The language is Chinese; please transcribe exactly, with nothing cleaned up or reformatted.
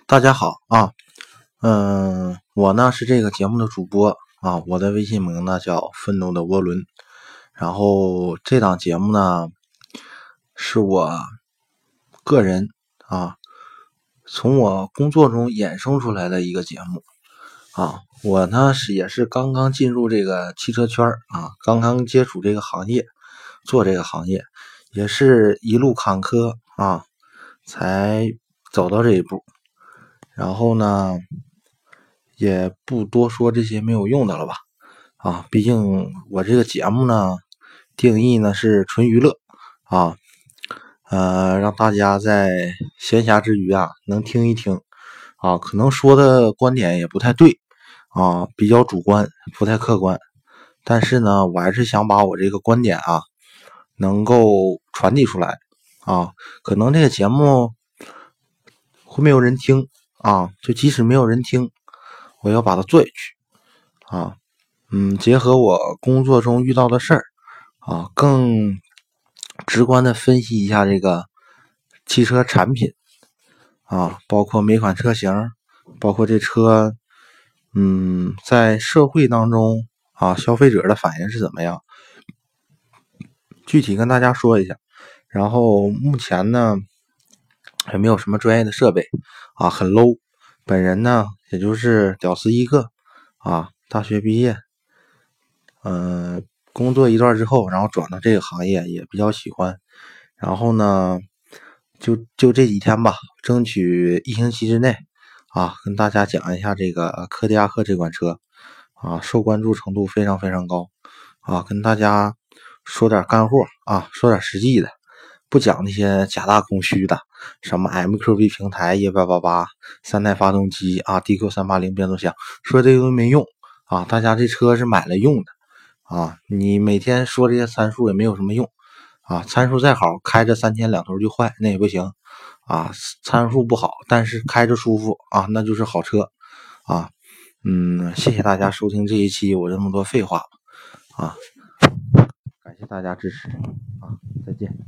大家好啊，嗯，我呢是这个节目的主播啊，我的微信名呢叫愤怒的涡轮，然后这档节目呢是我个人啊从我工作中衍生出来的一个节目啊，我呢是也是刚刚进入这个汽车圈啊，刚刚接触这个行业，做这个行业，也是一路坎坷啊，才走到这一步。然后呢，也不多说这些没有用的了吧，啊，毕竟我这个节目呢，定义呢是纯娱乐啊，呃，让大家在闲暇之余啊，能听一听啊，可能说的观点也不太对啊，比较主观，不太客观，但是呢，我还是想把我这个观点啊，能够传递出来啊，可能这个节目会没有人听。啊，就即使没有人听，我要把它做下去啊。嗯，结合我工作中遇到的事儿啊，更直观的分析一下这个汽车产品啊，包括每款车型，包括这车，嗯，在社会当中啊，消费者的反应是怎么样？具体跟大家说一下。然后目前呢，也没有什么专业的设备啊，很 low。本人呢，也就是屌丝一个啊，大学毕业，嗯、呃，工作一段之后，然后转到这个行业，也比较喜欢。然后呢，就就这几天吧，争取一星期之内啊，跟大家讲一下这个柯迪亚克这款车啊，受关注程度非常非常高啊，跟大家说点干货啊，说点实际的。不讲那些假大空虚的，什么 M Q B 平台一八八八三代发动机啊 D Q 三八零变速箱，说这个都没用啊！大家这车是买了用的啊！你每天说这些参数也没有什么用啊！参数再好，开着三天两头就坏，那也不行啊！参数不好，但是开着舒服啊，那就是好车啊！嗯，谢谢大家收听这一期我这么多废话啊！感谢大家支持啊！再见。